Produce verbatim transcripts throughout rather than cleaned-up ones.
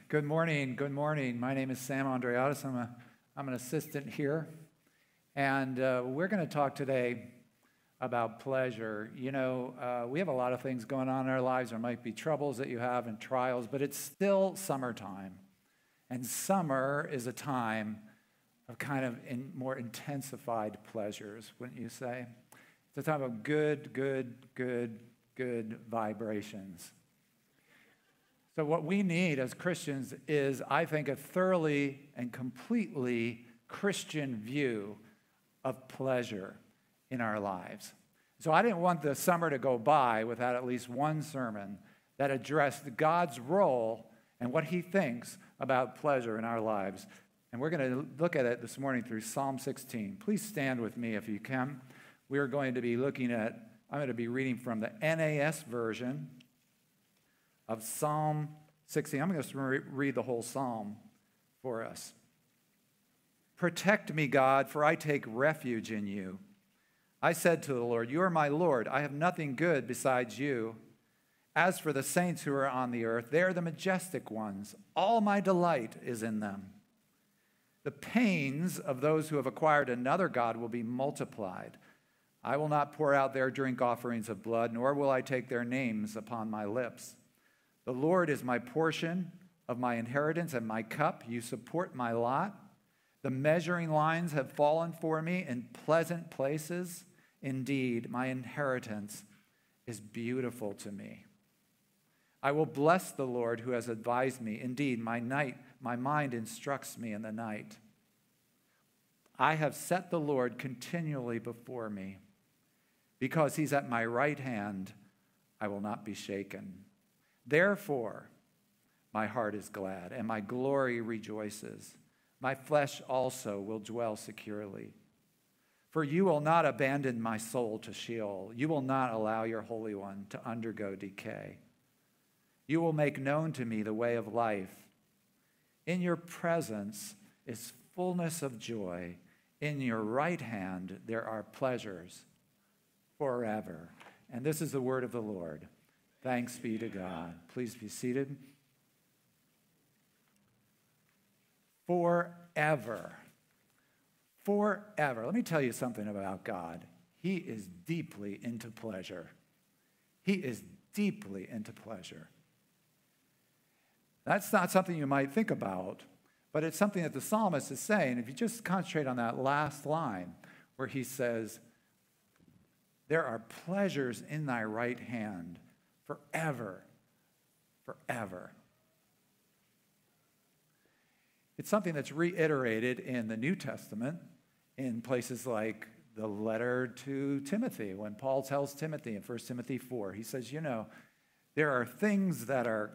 Good morning. Good morning. My name is Sam Andreatis. I'm, a, I'm an assistant here. And uh, we're going to talk today about pleasure. You know, uh, we have a lot of things going on in our lives. There might be troubles that you have and trials, but it's still summertime. And summer is a time of kind of in more intensified pleasures, wouldn't you say? It's a time of good, good, good, good vibrations. So what we need as Christians is, I think, a thoroughly and completely Christian view of pleasure in our lives. So I didn't want the summer to go by without at least one sermon that addressed God's role and what he thinks about pleasure in our lives. And we're going to look at it this morning through Psalm sixteen. Please stand with me if you can. We are going to be looking at, I'm going to be reading from the N A S version of Psalm sixteen. I'm going to re- read the whole psalm for us. Protect me, God, for I take refuge in you. I said to the Lord, you are my Lord. I have nothing good besides you. As for the saints who are on the earth, they are the majestic ones. All my delight is in them. The pains of those who have acquired another God will be multiplied. I will not pour out their drink offerings of blood, nor will I take their names upon my lips. The Lord is my portion of my inheritance and my cup. You support my lot. The measuring lines have fallen for me in pleasant places. Indeed, my inheritance is beautiful to me. I will bless the Lord who has advised me. Indeed, my night, my mind instructs me in the night. I have set the Lord continually before me. Because he's at my right hand, I will not be shaken. Therefore, my heart is glad, and my glory rejoices. My flesh also will dwell securely. For you will not abandon my soul to Sheol. You will not allow your Holy One to undergo decay. You will make known to me the way of life. In your presence is fullness of joy. In your right hand there are pleasures forever. And this is the word of the Lord. Thanks be to God. Please be seated. Forever. Forever. Let me tell you something about God. He is deeply into pleasure. He is deeply into pleasure. That's not something you might think about, but it's something that the psalmist is saying. If you just concentrate on that last line where he says, there are pleasures in thy right hand forever, forever. It's something that's reiterated in the New Testament in places like the letter to Timothy. When Paul tells Timothy in First Timothy four, he says, you know, there are things that are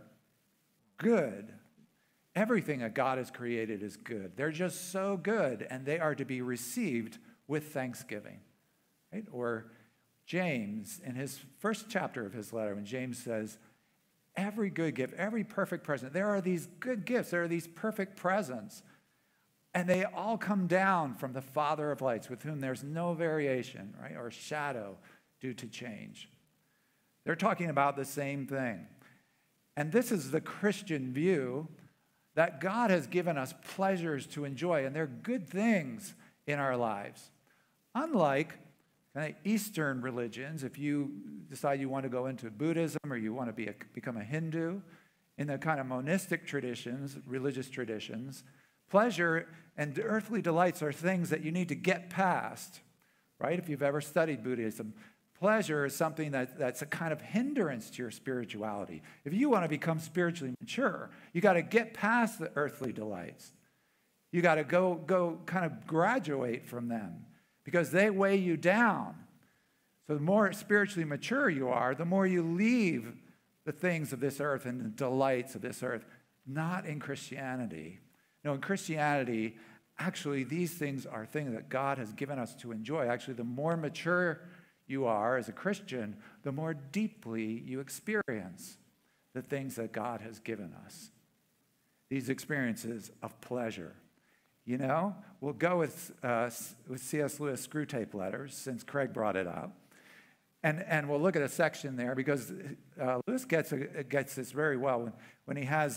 good. Everything that God has created is good. They're just so good, and they are to be received with thanksgiving. Right? Or James, in his first chapter of his letter, when James says, every good gift, every perfect present, there are these good gifts, there are these perfect presents, and they all come down from the Father of lights, with whom there's no variation, right, or shadow due to change. They're talking about the same thing. And this is the Christian view, that God has given us pleasures to enjoy, and they're good things in our lives. Unlike kind of Eastern religions, if you decide you want to go into Buddhism or you want to be a, become a Hindu, in the kind of monistic traditions, religious traditions, pleasure and earthly delights are things that you need to get past, right? If you've ever studied Buddhism, pleasure is something that, that's a kind of hindrance to your spirituality. If you want to become spiritually mature, you got to get past the earthly delights. You got to go, go kind of graduate from them, because they weigh you down. So the more spiritually mature you are, the more you leave the things of this earth and the delights of this earth. Not in Christianity. No, in Christianity, actually, these things are things that God has given us to enjoy. Actually, the more mature you are as a Christian, the more deeply you experience the things that God has given us. These experiences of pleasure. You know, we'll go with, uh, with C S Lewis Screwtape Letters, since Craig brought it up. And, and we'll look at a section there, because uh, Lewis gets, a, gets this very well when, when he has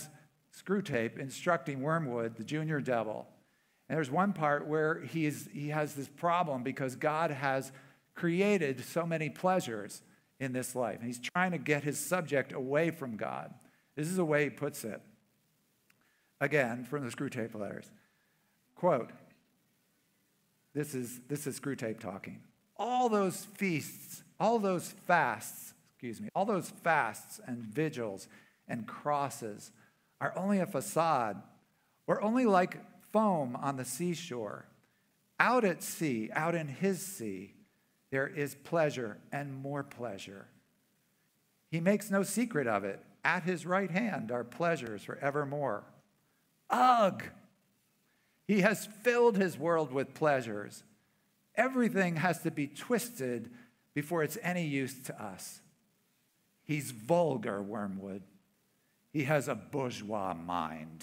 Screwtape instructing Wormwood, the junior devil. And there's one part where he, is, he has this problem because God has created so many pleasures in this life. And he's trying to get his subject away from God. This is the way he puts it. Again, from the Screwtape letters. Quote, this is, this is Screwtape talking. All those feasts, all those fasts, excuse me, all those fasts and vigils and crosses are only a facade. We're only like foam on the seashore. Out at sea, out in his sea, there is pleasure and more pleasure. He makes no secret of it. At his right hand are pleasures forevermore. Ugh! He has filled his world with pleasures. Everything has to be twisted before it's any use to us. He's vulgar, Wormwood. He has a bourgeois mind.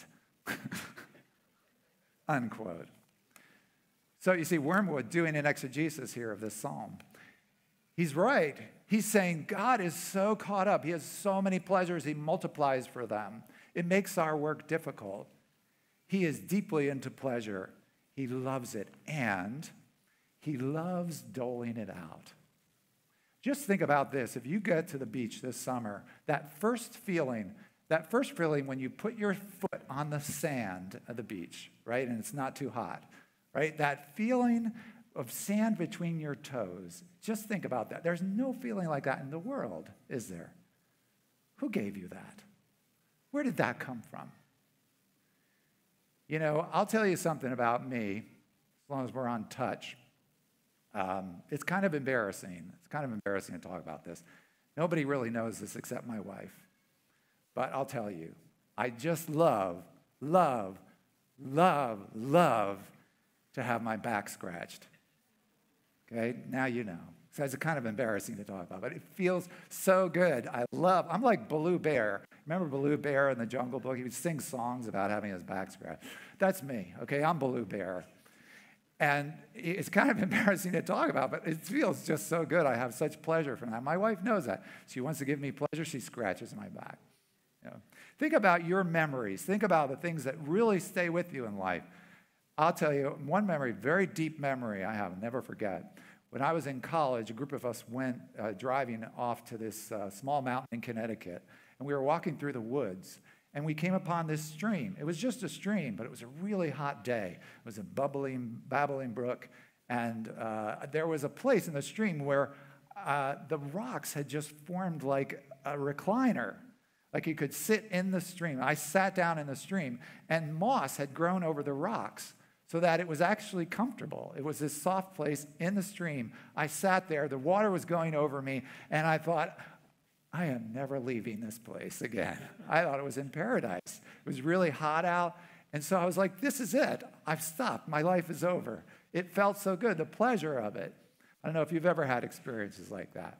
Unquote. So you see Wormwood doing an exegesis here of this psalm. He's right. He's saying God is so caught up. He has so many pleasures. He multiplies for them. It makes our work difficult. He is deeply into pleasure. He loves it. And he loves doling it out. Just think about this. If you get to the beach this summer, that first feeling, that first feeling when you put your foot on the sand of the beach, right, and it's not too hot, right, that feeling of sand between your toes, just think about that. There's no feeling like that in the world, is there? Who gave you that? Where did that come from? You know, I'll tell you something about me, as long as we're on touch. Um, it's kind of embarrassing. It's kind of embarrassing to talk about this. Nobody really knows this except my wife. But I'll tell you, I just love, love, love, love to have my back scratched. Okay, now you know. So it's kind of embarrassing to talk about, but it feels so good. I love, I'm like Baloo Bear. Remember Baloo Bear in the Jungle Book? He would sing songs about having his back scratched. That's me, okay? I'm Baloo Bear. And it's kind of embarrassing to talk about, but it feels just so good. I have such pleasure from that. My wife knows that. She wants to give me pleasure. She scratches my back. You know. Think about your memories. Think about the things that really stay with you in life. I'll tell you one memory, very deep memory I have, I'll never forget. When I was in college, a group of us went uh, driving off to this uh, small mountain in Connecticut, and we were walking through the woods, and we came upon this stream. It was just a stream, but it was a really hot day. It was a bubbling, babbling brook, and uh, there was a place in the stream where uh, the rocks had just formed like a recliner, like you could sit in the stream. I sat down in the stream, and moss had grown over the rocks so that it was actually comfortable. It was this soft place in the stream. I sat there, the water was going over me, and I thought, I am never leaving this place again. I thought it was in paradise. It was really hot out, and so I was like, this is it. I've stopped. My life is over. It felt so good, the pleasure of it. I don't know if you've ever had experiences like that.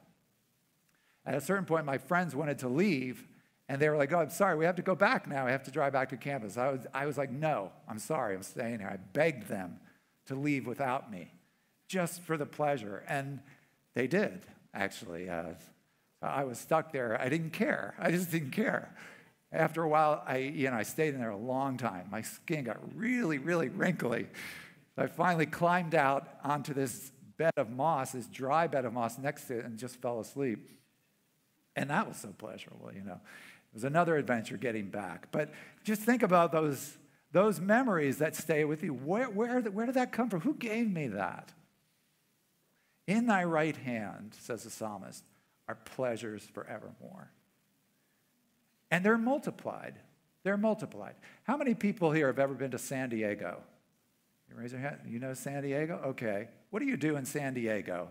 At a certain point, my friends wanted to leave, and they were like, oh, I'm sorry, we have to go back now. We have to drive back to campus. I was, I was like, no, I'm sorry, I'm staying here. I begged them to leave without me, just for the pleasure. And they did, actually. Uh, I was stuck there. I didn't care. I just didn't care. After a while, I, you know, I stayed in there a long time. My skin got really, really wrinkly. So I finally climbed out onto this bed of moss, this dry bed of moss next to it, and just fell asleep. And that was so pleasurable, you know. It was another adventure getting back. But just think about those, those memories that stay with you. Where, where, where did that come from? Who gave me that? In thy right hand, says the psalmist, are pleasures forevermore. And they're multiplied. They're multiplied. How many people here have ever been to San Diego? You raise your hand. You know San Diego? Okay. What do you do in San Diego?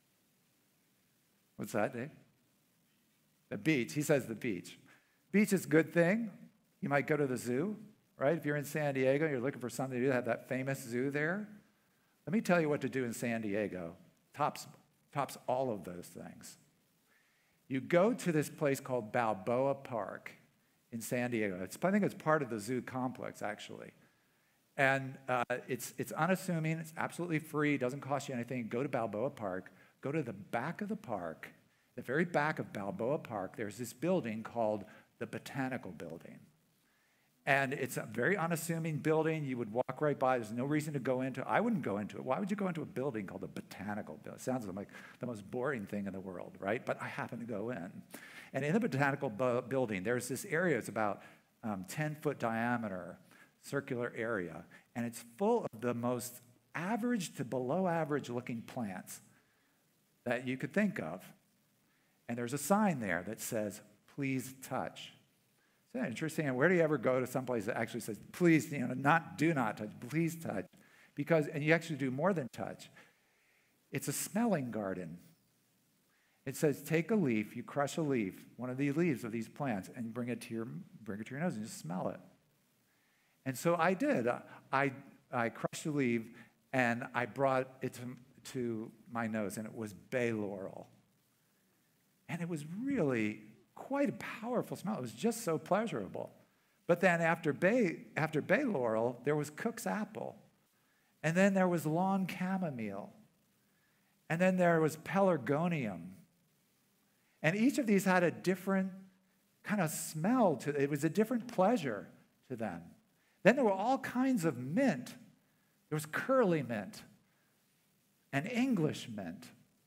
What's that, Dave? The beach. He says the beach. Beach is a good thing. You might go to the zoo, right? If you're in San Diego, you're looking for something to do, they have that famous zoo there. Let me tell you what to do in San Diego. Tops, tops all of those things. You go to this place called Balboa Park in San Diego. It's, I think it's part of the zoo complex, actually. And uh, it's, it's unassuming. It's absolutely free. It doesn't cost you anything. Go to Balboa Park. Go to the back of the park. The very back of Balboa Park, there's this building called the Botanical Building. And it's a very unassuming building. You would walk right by. There's no reason to go into it. I wouldn't go into it. Why would you go into a building called a botanical building? It sounds like the most boring thing in the world, right? But I happen to go in. And in the botanical bu- building, there's this area. It's about um, ten-foot diameter, circular area. And it's full of the most average to below average looking plants that you could think of. And there's a sign there that says, please touch. Isn't that interesting? And where do you ever go to someplace that actually says, please, you know, not do not touch, please touch? Because, and you actually do more than touch. It's a smelling garden. It says, take a leaf, you crush a leaf, one of the leaves of these plants, and bring it to your, bring it to your nose and just smell it. And so I did. I, I crushed a leaf, and I brought it to, to my nose, and it was bay laurel. And it was really quite a powerful smell. It was just so pleasurable. But then after bay, after bay laurel, there was Cook's apple. And then there was lawn chamomile. And then there was pelargonium. And each of these had a different kind of smell to it. It was a different pleasure to them. Then there were all kinds of mint. There was curly mint and English mint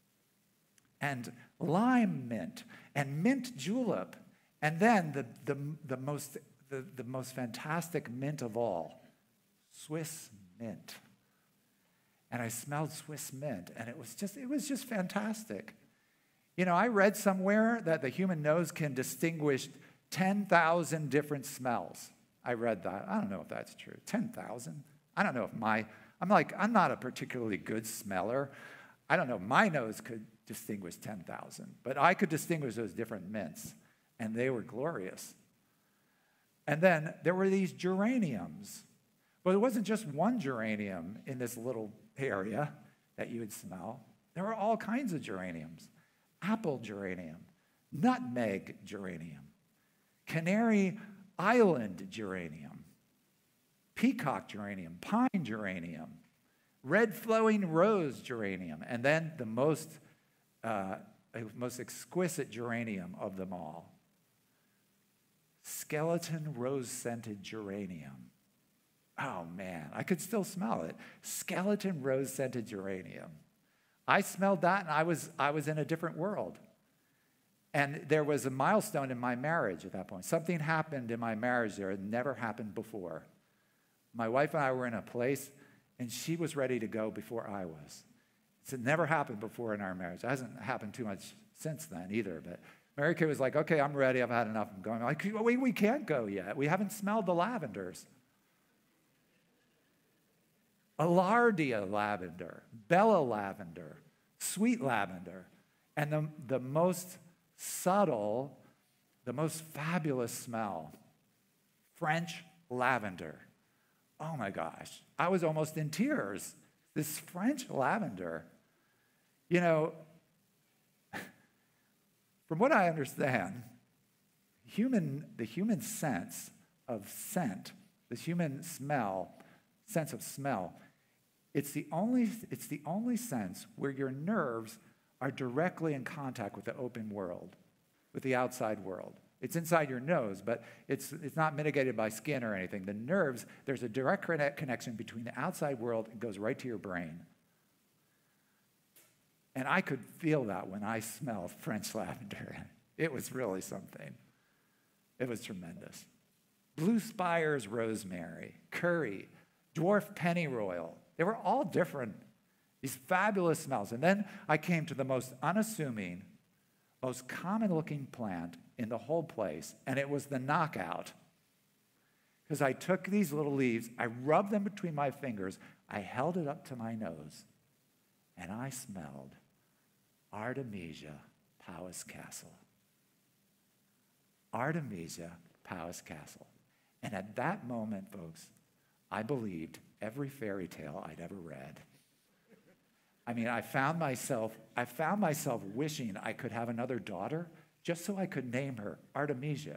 and lime mint and mint julep, and then the, the, the, most, the, the most fantastic mint of all, Swiss mint. And I smelled Swiss mint, and it was just, it was just fantastic. You know, I read somewhere that the human nose can distinguish ten thousand different smells. I read that. I don't know if that's true. ten thousand? I don't know if my, I'm like, I'm not a particularly good smeller. I don't know if my nose could distinguish ten thousand, but I could distinguish those different mints, and they were glorious. And then there were these geraniums. But it wasn't just one geranium in this little area that you would smell. There were all kinds of geraniums. Apple geranium, nutmeg geranium, Canary Island geranium, peacock geranium, pine geranium, red flowing rose geranium, and then the most, uh, most exquisite geranium of them all, skeleton rose-scented geranium. Oh man, I could still smell it. Skeleton rose-scented geranium. I smelled that, and I was, I was in a different world. And there was a milestone in my marriage at that point. Something happened in my marriage there that never happened before. My wife and I were in a place, and she was ready to go before I was. It's never happened before in our marriage. It hasn't happened too much since then either. But Mary Kay was like, okay, I'm ready. I've had enough. I'm going. I'm like, we, we can't go yet. We haven't smelled the lavenders. Alardia lavender, Bella lavender, sweet lavender, and the, the most subtle, the most fabulous smell, French lavender. Oh my gosh, I was almost in tears. This French lavender, you know, from what I understand, human, the human sense of scent, this human smell, sense of smell, It's the only, it's the only sense where your nerves are directly in contact with the open world, with the outside world. It's inside your nose, but it's, it's not mitigated by skin or anything. The nerves, there's a direct connection between the outside world and goes right to your brain. And I could feel that when I smelled French lavender. It was really something. It was tremendous. Blue Spire's rosemary, curry, dwarf pennyroyal. They were all different, these fabulous smells. And then I came to the most unassuming, most common-looking plant in the whole place, and it was the knockout. Because I took these little leaves, I rubbed them between my fingers, I held it up to my nose, and I smelled Artemisia Powys-Castle. Artemisia Powys-Castle. And at that moment, folks, I believed every fairy tale I'd ever read. I mean, I found myself, I found myself wishing I could have another daughter just so I could name her Artemisia.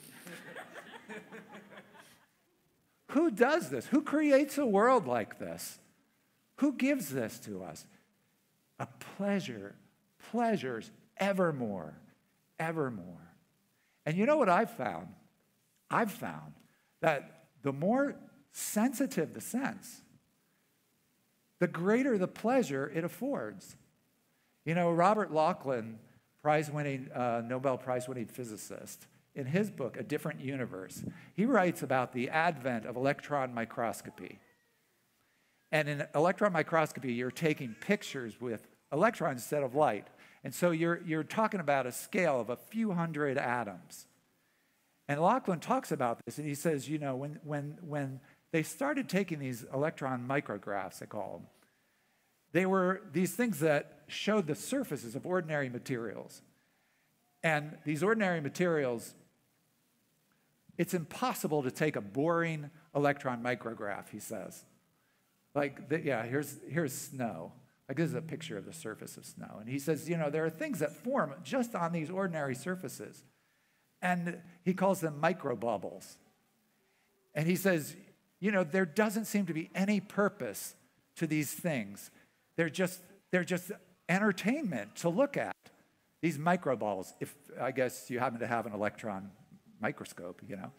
Who does this? Who creates a world like this? Who gives this to us? A pleasure, pleasures evermore, evermore. And you know what I've found? I've found that the more sensitive the sense, the greater the pleasure it affords. You know, Robert Laughlin, prize-winning, uh, Nobel Prize-winning physicist, in his book, A Different Universe, he writes about the advent of electron microscopy. And in electron microscopy, you're taking pictures with electrons instead of light. And so you're, you're talking about a scale of a few hundred atoms. And Laughlin talks about this, and he says, you know, when, when, when they started taking these electron micrographs, they call them, they were these things that showed the surfaces of ordinary materials. And these ordinary materials, it's impossible to take a boring electron micrograph, he says. Like, the, yeah, here's, here's snow. Like, this is a picture of the surface of snow. And he says, you know, there are things that form just on these ordinary surfaces. And he calls them microbubbles. And he says, you know, there doesn't seem to be any purpose to these things. They're just, they're just entertainment to look at, these microbubbles, if I guess you happen to have an electron microscope, you know.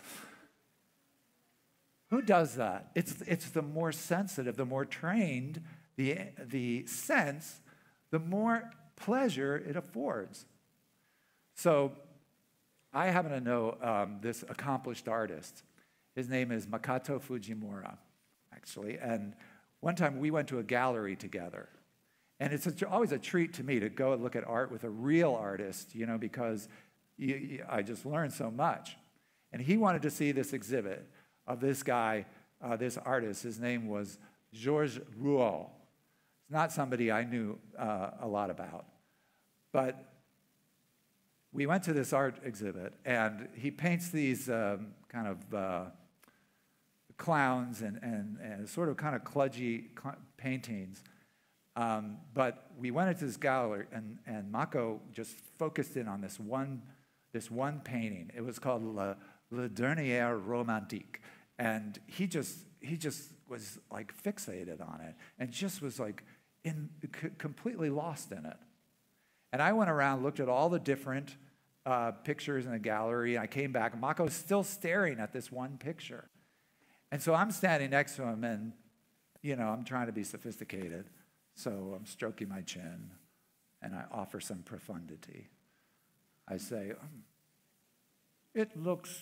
Who does that? It's, it's the more sensitive, the more trained the, the sense, the more pleasure it affords. So I happen to know um, this accomplished artist. His name is Makoto Fujimura, actually. And one time we went to a gallery together. And it's a, always a treat to me to go and look at art with a real artist, you know, because you, you, I just learned so much. And he wanted to see this exhibit of this guy, uh, this artist. His name was Georges Rouault. It's not somebody I knew uh, a lot about. But we went to this art exhibit, and he paints these um, kind of uh, clowns and, and, and sort of kind of kludgy cl- paintings. Um, but we went into this gallery, and, and Mako just focused in on this one, this one painting. It was called Le, Le Dernier Romantique. And he just, he just was like fixated on it and just was like in, c- completely lost in it. And I went around, looked at all the different uh, pictures in the gallery, and I came back, and Mako's still staring at this one picture. And so I'm standing next to him, and, you know, I'm trying to be sophisticated. So I'm stroking my chin, and I offer some profundity. I say, um, it looks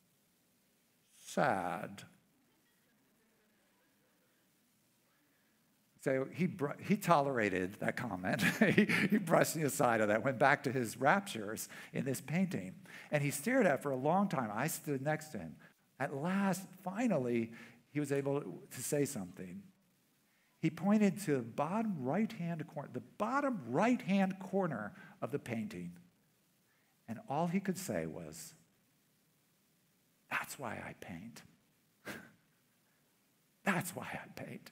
sad. So he, br- he tolerated that comment. he, he brushed me aside of that, went back to his raptures in this painting. And he stared at it for a long time. I stood next to him. At last, finally, he was able to say something. He pointed to the bottom right-hand corner, the bottom right-hand corner of the painting. And all he could say was, that's why I paint. That's why I paint.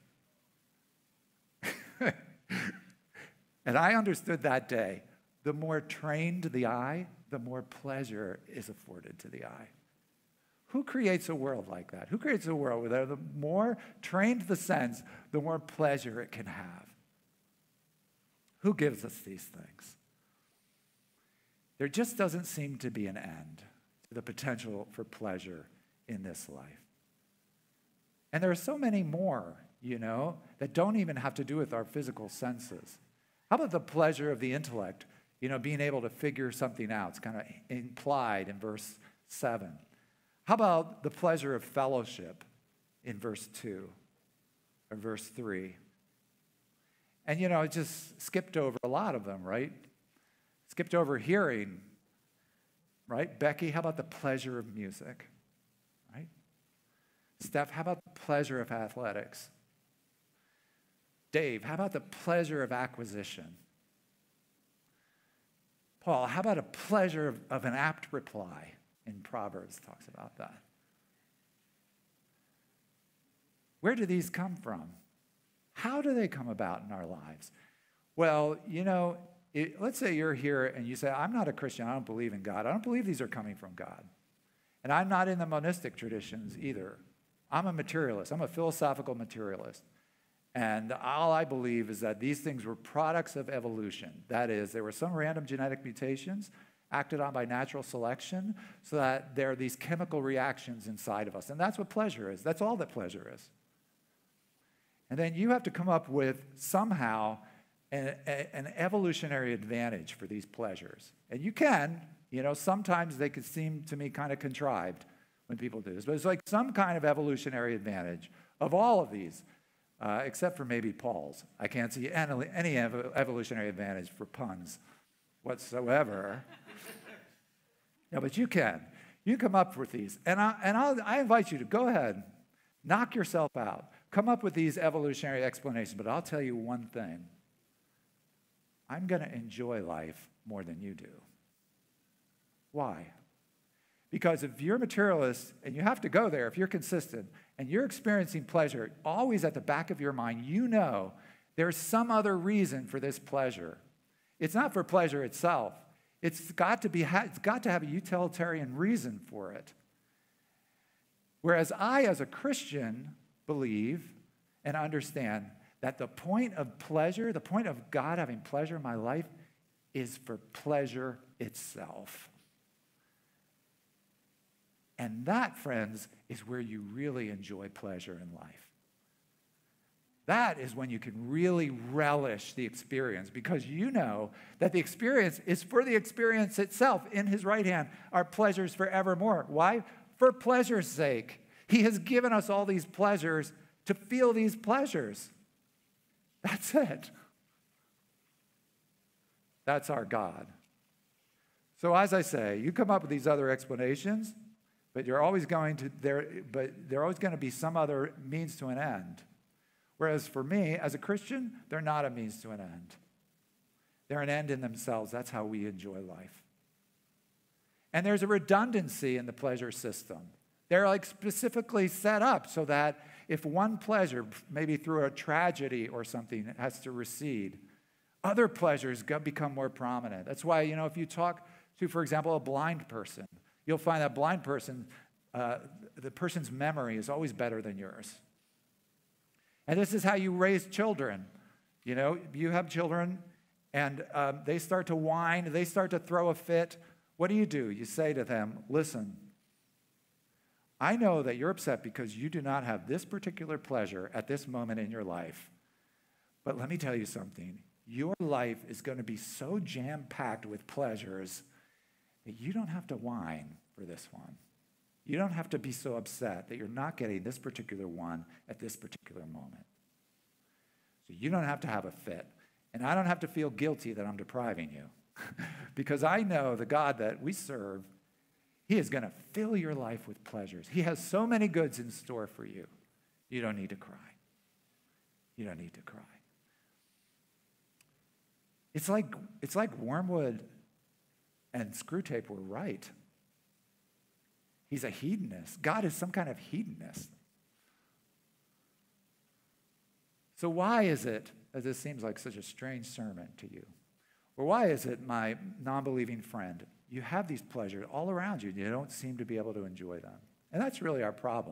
And I understood that day, the more trained the eye, the more pleasure is afforded to the eye. Who creates a world like that? Who creates a world where the more trained the sense, the more pleasure it can have? Who gives us these things? There just doesn't seem to be an end to the potential for pleasure in this life. And there are so many more, you know, that don't even have to do with our physical senses. How about the pleasure of the intellect, you know, being able to figure something out? It's kind of implied in verse seven. How about the pleasure of fellowship in verse two or verse three? And, you know, I just skipped over a lot of them, right? Skipped over hearing, right? Becky, how about the pleasure of music, right? Steph, how about the pleasure of athletics? Dave, how about the pleasure of acquisition? Paul, how about a pleasure of, of an apt reply? In Proverbs talks about that. Where do these come from? How do they come about in our lives? Well, you know, it, let's say you're here and you say, I'm not a Christian, I don't believe in God. I don't believe these are coming from God. And I'm not in the monistic traditions either. I'm a materialist. I'm a philosophical materialist. And all I believe is that these things were products of evolution. That is, there were some random genetic mutations, acted on by natural selection so that there are these chemical reactions inside of us. And that's what pleasure is. That's all that pleasure is. And then you have to come up with somehow an, an evolutionary advantage for these pleasures. And you can, you know, sometimes they could seem to me kind of contrived when people do this, but it's like some kind of evolutionary advantage of all of these, uh, except for maybe Paul's. I can't see any, any ev- evolutionary advantage for puns whatsoever. No, but you can. You come up with these. And, I, and I'll, I invite you to go ahead, knock yourself out. Come up with these evolutionary explanations, but I'll tell you one thing. I'm going to enjoy life more than you do. Why? Because if you're a materialist, and you have to go there, if you're consistent, and you're experiencing pleasure, always at the back of your mind, you know there's some other reason for this pleasure. It's not for pleasure itself. It's got to be, it's got to have a utilitarian reason for it. Whereas I, as a Christian, believe and understand that the point of pleasure, the point of God having pleasure in my life, is for pleasure itself. And that, friends, is where you really enjoy pleasure in life. That is when you can really relish the experience, because you know that the experience is for the experience itself. In his right hand are pleasures forevermore. Why? For pleasure's sake. He has given us all these pleasures to feel these pleasures. That's it. That's our God. So as I say, you come up with these other explanations, but you're always going to there, but they're always going to be some other means to an end. Whereas for me, as a Christian, they're not a means to an end. They're an end in themselves. That's how we enjoy life. And there's a redundancy in the pleasure system. They're like specifically set up so that if one pleasure, maybe through a tragedy or something, has to recede, other pleasures become more prominent. That's why, you know, if you talk to, for example, a blind person, you'll find that blind person, uh, the person's memory is always better than yours. And this is how you raise children. You know, you have children and um, they start to whine, they start to throw a fit. What do you do? You say to them, listen, I know that you're upset because you do not have this particular pleasure at this moment in your life. But let me tell you something. Your life is going to be so jam-packed with pleasures that you don't have to whine for this one. You don't have to be so upset that you're not getting this particular one at this particular moment. So you don't have to have a fit. And I don't have to feel guilty that I'm depriving you. Because I know the God that we serve, he is going to fill your life with pleasures. He has so many goods in store for you. You don't need to cry. You don't need to cry. It's like, it's like Wormwood and Screwtape were right. He's a hedonist. God is some kind of hedonist. So why is it that this seems like such a strange sermon to you? Or why is it, my non-believing friend, you have these pleasures all around you and you don't seem to be able to enjoy them? And that's really our problem.